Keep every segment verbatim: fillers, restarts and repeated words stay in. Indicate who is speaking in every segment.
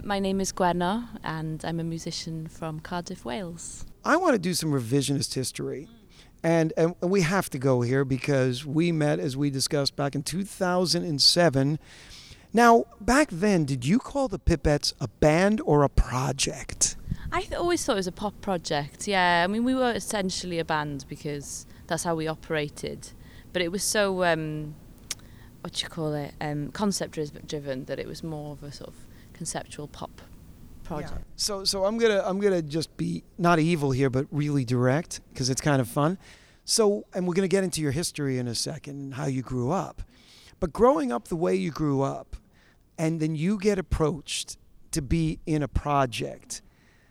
Speaker 1: my name is Gwenna, and I'm a musician from Cardiff, Wales.
Speaker 2: I want to do some revisionist history. And, and we have to go here because we met, as we discussed, back in two thousand seven. Now, back then, did you call the Pipettes a band or a project?
Speaker 1: I th- always thought it was a pop project, yeah. I mean, we were essentially a band because that's how we operated. But it was so, um, what do you call it, um, concept-driven that it was more of a sort of conceptual pop project.
Speaker 2: Yeah. So, so I'm gonna I'm gonna just be not evil here, but really direct because it's kind of fun. So, and we're gonna get into your history in a second and how you grew up. But growing up the way you grew up, and then you get approached to be in a project,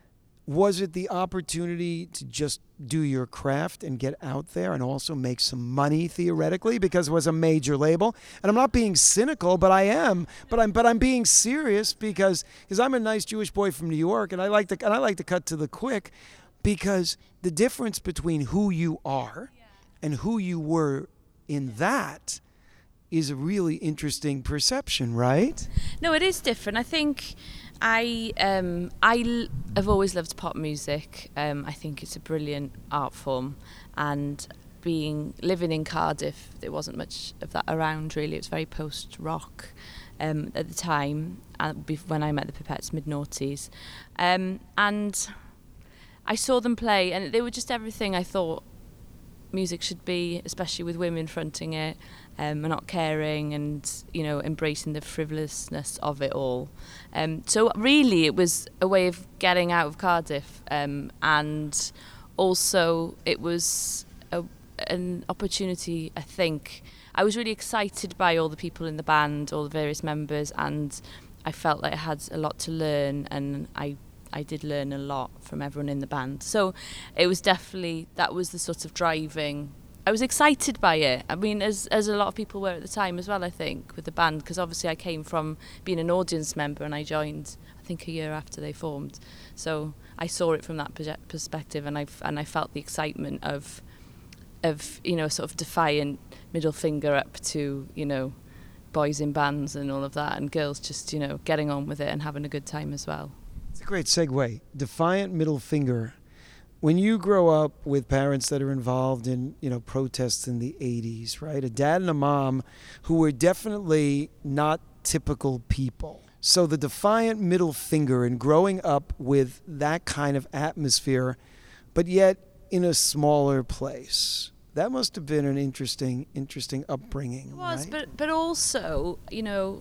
Speaker 2: was it the opportunity to just do your craft and get out there and also make some money theoretically because it was a major label? And I'm not being cynical, but I am. But I'm but I'm being serious because because I'm a nice Jewish boy from New York, and I like to and I like to cut to the quick, because the difference between who you are and who you were in that is a really interesting perception, right?
Speaker 1: No, it is different. I think I um, I l- have always loved pop music. Um, I think it's a brilliant art form, and being living in Cardiff, there wasn't much of that around really. It was very post-rock um, at the time, uh, when I met the Pipettes, mid-noughties, um, and I saw them play, and they were just everything I thought music should be, especially with women fronting it, um, and not caring, and you know, embracing the frivolousness of it all. Um, so really, it was a way of getting out of Cardiff, um, and also it was a, an opportunity. I think I was really excited by all the people in the band, all the various members, and I felt like I had a lot to learn, and I. I did learn a lot from everyone in the band. So it was definitely, that was the sort of driving, I was excited by it. I mean, as as a lot of people were at the time as well, I think, with the band, because obviously I came from being an audience member and I joined, I think, a year after they formed. So I saw it from that perspective, and I and I felt the excitement of, of you know, sort of defiant middle finger up to, you know, boys in bands and all of that, and girls just, you know, getting on with it and having a good time as well.
Speaker 2: It's a great segue. Defiant middle finger. When you grow up with parents that are involved in, you know, protests in the eighties, right? A dad and a mom who were definitely not typical people. So the defiant middle finger and growing up with that kind of atmosphere, but yet in a smaller place. That must have been an interesting, interesting upbringing.
Speaker 1: It was,
Speaker 2: right?
Speaker 1: but but also, you know,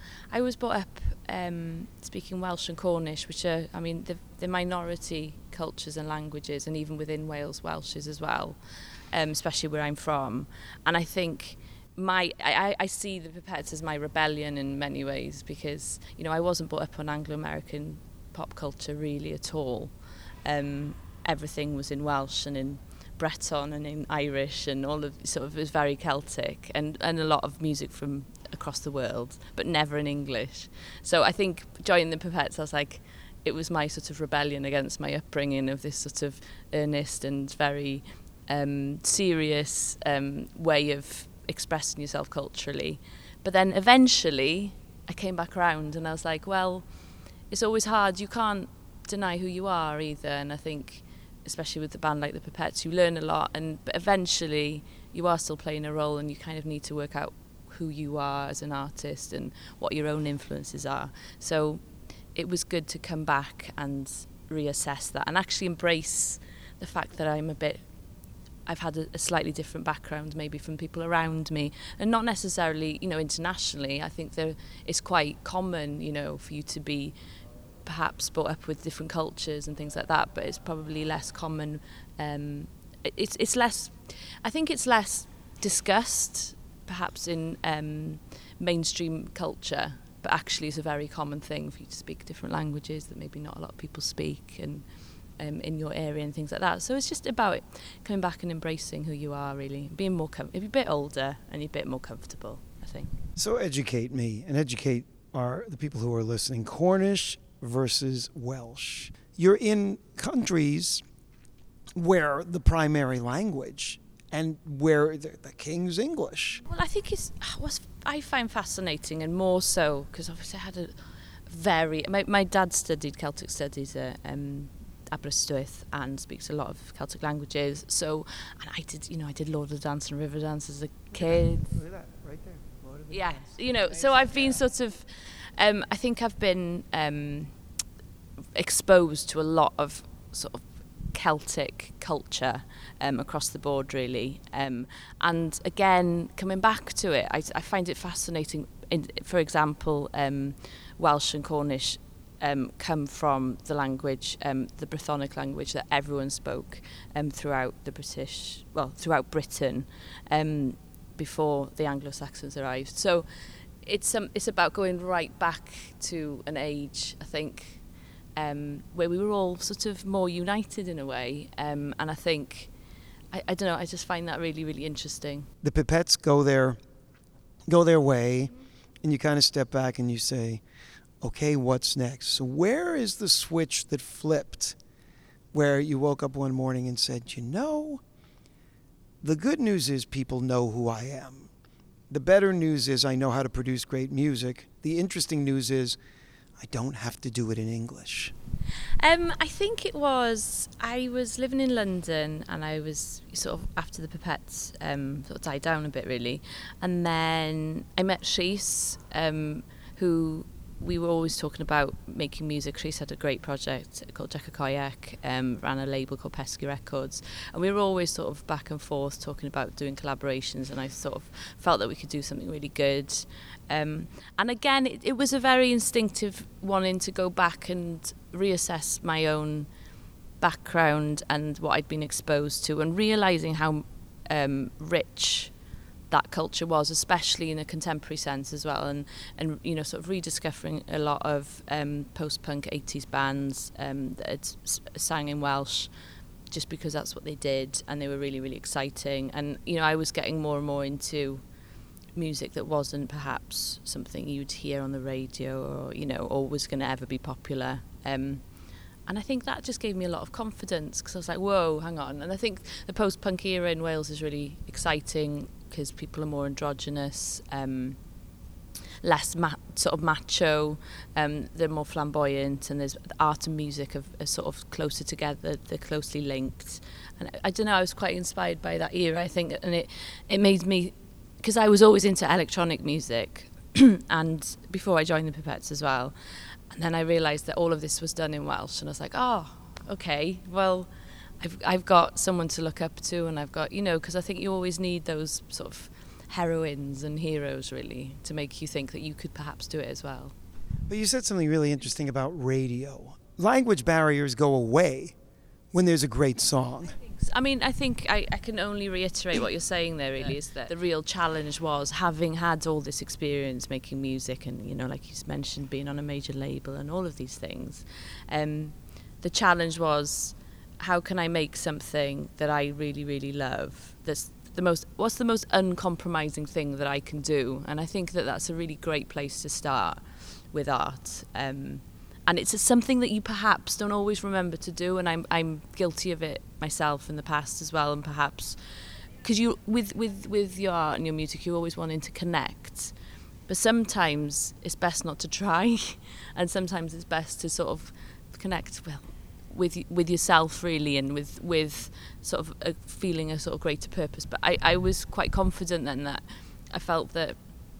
Speaker 1: I was brought up um, speaking Welsh and Cornish, which are, I mean, the, the minority cultures and languages, and even within Wales, Welsh is as well, um, especially where I'm from. And I think my I, I see the Pipettes as my rebellion in many ways, because, you know, I wasn't brought up on Anglo-American pop culture really at all. Um, everything was in Welsh and in Breton and in Irish, and all of sort of, it was very Celtic, and, and a lot of music from across the world, but never in English. So I think joining the Pipettes, I was like, it was my sort of rebellion against my upbringing of this sort of earnest and very um, serious um, way of expressing yourself culturally. But then eventually I came back around and I was like, well, it's always hard. You can't deny who you are either. And I think, especially with the band like the Pipettes, you learn a lot, and but eventually you are still playing a role, and you kind of need to work out who you are as an artist and what your own influences are. So it was good to come back and reassess that, and actually embrace the fact that I'm a bit, I've had a, a slightly different background maybe from people around me, and not necessarily, you know, internationally. I think there, it's quite common, you know, for you to be perhaps brought up with different cultures and things like that, but it's probably less common. Um, it, it's it's less, I think it's less discussed perhaps in um, mainstream culture, but actually it's a very common thing for you to speak different languages that maybe not a lot of people speak, and um, in your area and things like that. So it's just about it, coming back and embracing who you are, really, being more com- you're a bit older and you're a bit more comfortable, I think.
Speaker 2: So educate me and educate our the people who are listening. Cornish versus Welsh. You're in countries where the primary language and where the, the King's English.
Speaker 1: Well, I think it's what I find fascinating, and more so because obviously I had a, very. My my dad studied Celtic studies at um, Aberystwyth and speaks a lot of Celtic languages. So, and I did, you know, I did Lord of the Dance and River Dance as a kid.
Speaker 2: Look at that, right there. Lord of the
Speaker 1: Yeah,
Speaker 2: Dance.
Speaker 1: you know,
Speaker 2: Nice.
Speaker 1: so I've been
Speaker 2: Yeah.
Speaker 1: sort of, um, I think I've been um, exposed to a lot of sort of Celtic culture um, across the board, really. Um, and again, coming back to it, I, I find it fascinating. In, for example, um, Welsh and Cornish um, come from the language, um, the Brythonic language that everyone spoke um, throughout the British, well, throughout Britain, um, before the Anglo-Saxons arrived. So it's um, it's about going right back to an age, I think, um, where we were all sort of more united in a way. Um, and I think, I, I don't know, I just find that really, really interesting.
Speaker 2: The pipettes go their, go their way, and you kind of step back and you say, okay, what's next? So where is the switch that flipped where you woke up one morning and said, you know, the good news is people know who I am. The better news is I know how to produce great music. The interesting news is I don't have to do it in English.
Speaker 1: Um, I think it was, I was living in London and I was sort of, after the Pipettes um, sort of died down a bit really, and then I met Rhys, um, who we were always talking about making music. Rhys had a great project called Jack a Koyak, um, ran a label called Pesky Records, and we were always sort of back and forth talking about doing collaborations, and I sort of felt that we could do something really good. Um, and again, it, it was a very instinctive wanting to go back and reassess my own background and what I'd been exposed to, and realising how um, rich that culture was, especially in a contemporary sense as well, and and you know, sort of rediscovering a lot of um, post-punk eighties bands um, that had s- sang in Welsh, just because that's what they did, and they were really, really exciting. And you know, I was getting more and more into music that wasn't perhaps something you'd hear on the radio, or you know, or was going to ever be popular. Um, and I think that just gave me a lot of confidence, because I was like, whoa, hang on. And I think the post-punk era in Wales is really exciting, because people are more androgynous, um, less ma- sort of macho, um, they're more flamboyant, and there's the art and music are, are sort of closer together, they're closely linked. And I, I don't know, I was quite inspired by that era, I think, and it, it made me, because I was always into electronic music, and before I joined the Pipettes as well, and then I realised that all of this was done in Welsh, and I was like, oh, okay, well, I've I've got someone to look up to, and I've got, you know, because I think you always need those sort of heroines and heroes, really, to make you think that you could perhaps do it as well.
Speaker 2: But you said something really interesting about radio. Language barriers go away when there's a great song.
Speaker 1: I mean, I think I, I can only reiterate what you're saying there, really, is that the real challenge was, having had all this experience making music and, you know, like you mentioned, being on a major label and all of these things, um, the challenge was, how can I make something that I really, really love, that's the most, what's the most uncompromising thing that I can do? And I think that that's a really great place to start with art. Um, and it's something that you perhaps don't always remember to do, and I'm I'm guilty of it myself in the past as well, and perhaps because you with with with your art and your music, you're always wanting to connect, but sometimes it's best not to try, and sometimes it's best to sort of connect well with with yourself, really, and with with sort of a feeling a sort of greater purpose. But I, I was quite confident then that I felt that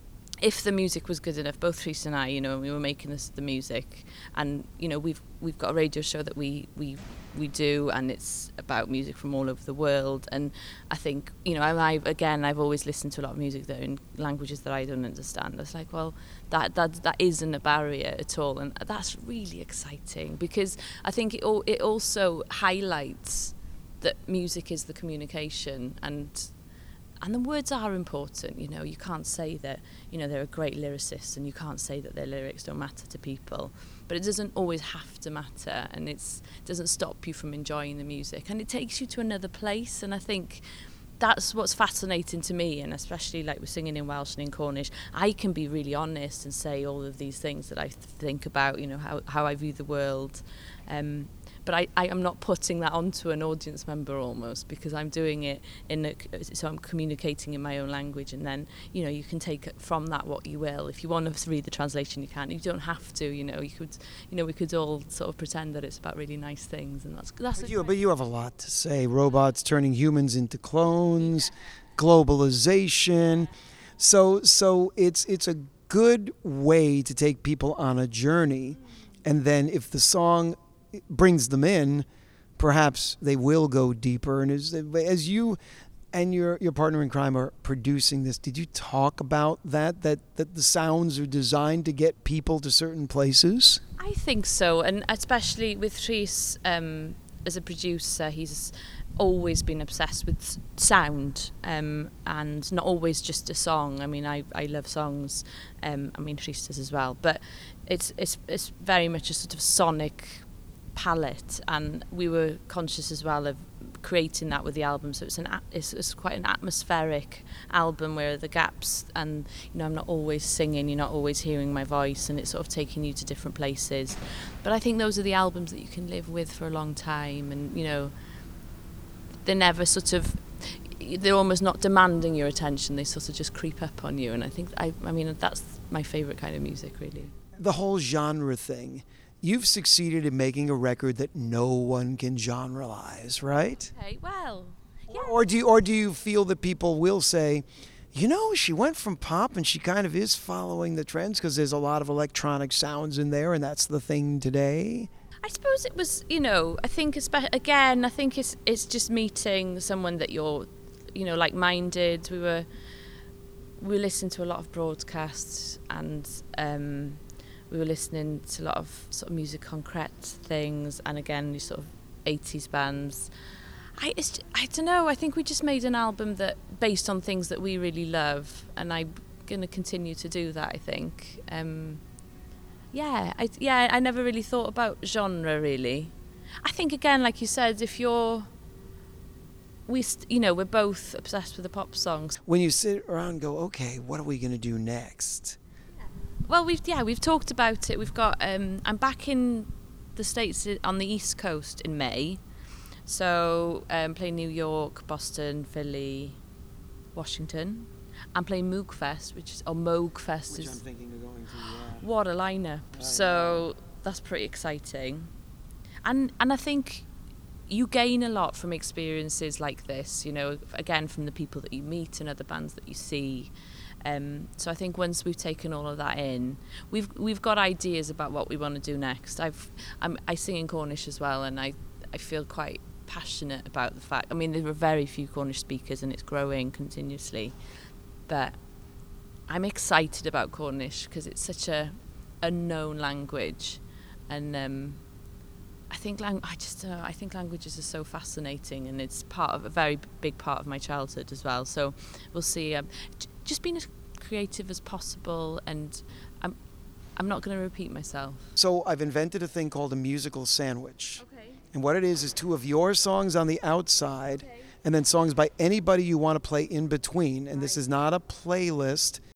Speaker 1: if the music was good enough, both Rhys and I, you know, we were making this the music, and you know, we've we've got a radio show that we we we do, and it's about music from all over the world. And I think, you know, I again, I've always listened to a lot of music that are in languages that I don't understand. It's like, well, that that that isn't a barrier at all, and that's really exciting, because I think it all it also highlights that music is the communication, and and the words are important. You know, you can't say that, you know, they're a great lyricist, and you can't say that their lyrics don't matter to people, but it doesn't always have to matter, and it's, it doesn't stop you from enjoying the music, and it takes you to another place. And I think that's what's fascinating to me, and especially like we're singing in Welsh and in Cornish, I can be really honest and say all of these things that I think about, you know, how, how I view the world. Um, but I, I am not putting that onto an audience member almost, because I'm doing it in a, so I'm communicating in my own language, and then, you know, you can take from that what you will. If you want to read the translation, you can. You don't have to, you know. You could, you know, we could all sort of pretend that it's about really nice things, and that's that's.
Speaker 2: But you, but you have a lot to say. Robots turning humans into clones, globalization. So so it's it's a good way to take people on a journey, and then if the song brings them in, perhaps they will go deeper. And as as you and your your partner in crime are producing this, did you talk about that that that the sounds are designed to get people to certain places?
Speaker 1: I think so, and especially with Rhys, um, as a producer, he's always been obsessed with sound, um, and not always just a song. I mean, I, I love songs. Um, I mean, Rhys does as well, but it's it's it's very much a sort of sonic palette, and we were conscious as well of creating that with the album. So it's an it's, it's quite an atmospheric album where the gaps, and you know, I'm not always singing, you're not always hearing my voice, and it's sort of taking you to different places. But I think those are the albums that you can live with for a long time, and you know, they're never sort of, they're almost not demanding your attention, they sort of just creep up on you. And I think, I, I mean, that's my favourite kind of music, really.
Speaker 2: The whole genre thing, you've succeeded in making a record that no one can generalize, right?
Speaker 1: Okay, well, yeah.
Speaker 2: Or do you, or do you feel that people will say, you know, she went from pop and she kind of is following the trends because there's a lot of electronic sounds in there and that's the thing today?
Speaker 1: I suppose it was, you know, I think, espe- again, I think it's it's just meeting someone that you're, you know, like-minded. We were, we listened to a lot of broadcasts, and um, we were listening to a lot of sort of music concrete things, and again, these sort of eighties bands. I it's, I don't know, I think we just made an album that based on things that we really love, and I'm going to continue to do that, I think. Um, Yeah, I, yeah, I never really thought about genre, really. I think, again, like you said, if you're, we, st- you know, we're both obsessed with the pop songs.
Speaker 2: When you sit around and go, okay, what are we going to do next?
Speaker 1: Well, we've, yeah, we've talked about it. We've got, um, I'm back in the States on the East Coast in May. So, um, playing New York, Boston, Philly, Washington. I'm playing Moog Fest, which is, or Moog Fest
Speaker 2: Which
Speaker 1: is...
Speaker 2: I'm thinking of going to, yeah.
Speaker 1: What a lineup.
Speaker 2: Oh,
Speaker 1: so that's pretty exciting. And and I think you gain a lot from experiences like this, you know, again, from the people that you meet and other bands that you see. Um, so I think once we've taken all of that in, we've we've got ideas about what we want to do next. I've I'm, I sing in Cornish as well, and I, I feel quite passionate about the fact, I mean, there are very few Cornish speakers and it's growing continuously, but I'm excited about Cornish because it's such a unknown language, and um, I think lang- I just uh, I think languages are so fascinating, and it's part of a very big part of my childhood as well. So we'll see. Um, j- just being as creative as possible, and I'm I'm not going to repeat myself.
Speaker 2: So I've invented a thing called a musical sandwich,
Speaker 1: Okay.
Speaker 2: and what it is is two of your songs on the outside.
Speaker 1: Okay.
Speaker 2: And then songs by anybody you want to play in between. And this is not a playlist.